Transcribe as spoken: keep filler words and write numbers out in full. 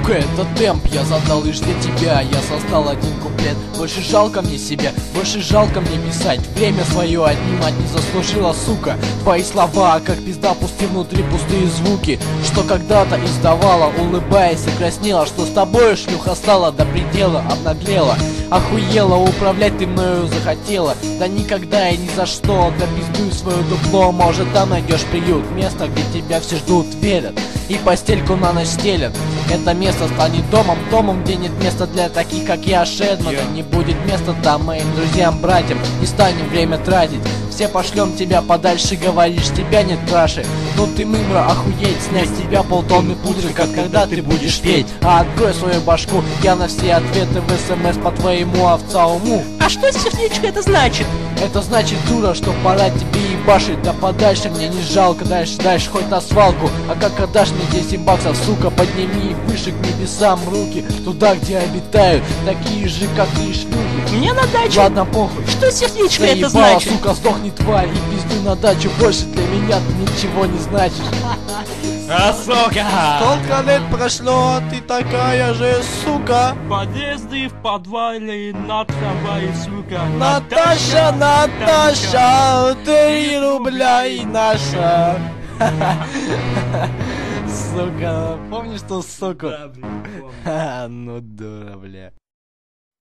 Сука, это темп, я задал лишь для тебя. Я создал один куплет. Больше жалко мне себя, больше жалко мне писать. Время свое отнимать не заслужила, сука. Твои слова, как пизда, пусти внутри пустые звуки. Что когда-то издавала, улыбаясь и краснела. Что с тобой, шлюха, стала до предела, обнаглела. Охуела, управлять ты мною захотела. Да никогда и ни за что, да пиздуй свое дупло. Может, там найдешь приют, место, где тебя все ждут, верят и постельку на ночь стелят. Это место станет домом, домом, где нет места для таких, как я, Шедмана. yeah. Не будет места там моим друзьям, братьям. Не станем время тратить. Все пошлем тебя подальше, говоришь, тебя нет краши. Ну ты мымра, охуеть, снять с тебя полтонны пудры, как когда ты будешь петь. А открой свою башку, я на все ответы в смс по твоему овца уму. А что сердечко это значит? Это значит, дура, что пора тебе ебашить. Да подальше, мне не жалко, дальше, дальше хоть на свалку. А как отдашь мне десять баксов, сука, подними выше к небесам руки. Туда, где обитают такие же, как и шлюхи. Мне на дачу. Ладно, похуй. Что сердечко Заебала, это значит? Сука, сдохни, тварь, и пиздуй на дачу. Больше для меня ты ничего не значишь. А, сука! Сколько лет прошло, а ты такая же, сука. Подъезды в подвале на трамвае, сука. Наташа, Наташа, три рубля и наша. Сука, помнишь ту суку? Да, блин, помню. Ну дура, бля.